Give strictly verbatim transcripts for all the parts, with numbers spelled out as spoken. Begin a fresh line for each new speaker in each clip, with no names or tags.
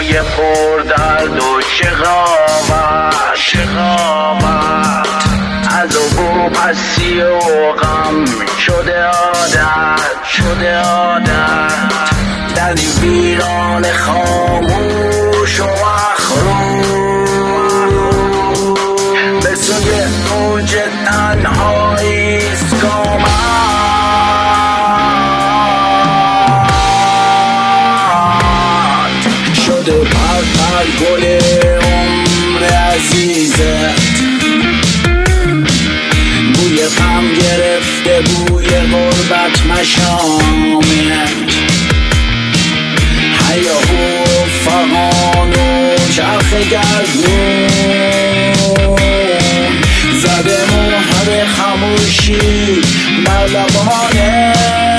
روزای پر درد و شقاوت شقاوت عذاب و پسی و غم شده عادت شده عادت در این ویران خاموش و مخروم به سوی اوج تنهایی است گامت شده پر پر گل عمر عزیزت بوی غم گرفته بوی غربت مشامت هیاهو فغان و چرخ گردون زده مهر خموشی بر لبانه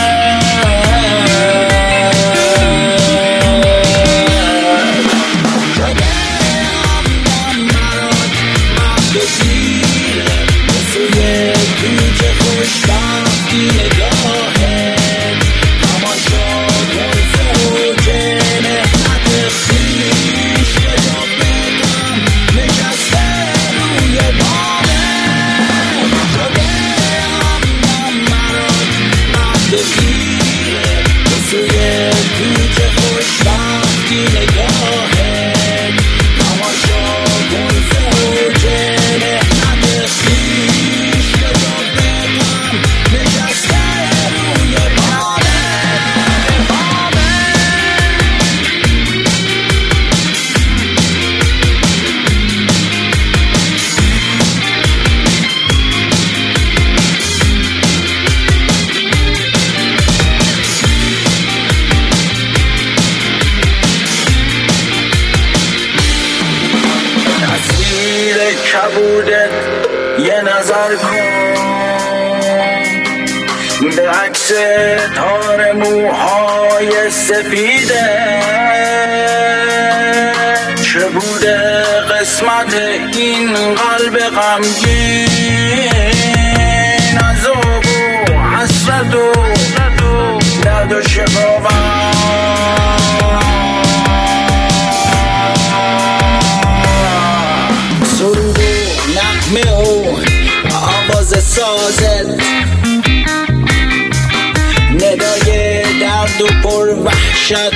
کبودت یه نظر کن به عکس تار موهای سفیده چه بوده قسمت این قلب غمگین عذاب و حسرت و درد و شقاوت آواز سازت ندای درد و پر وحشت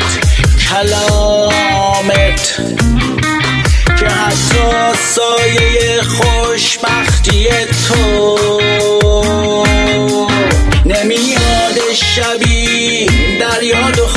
کلامت که حتی سایه خوشبختی تو نمیاد شبی در یاد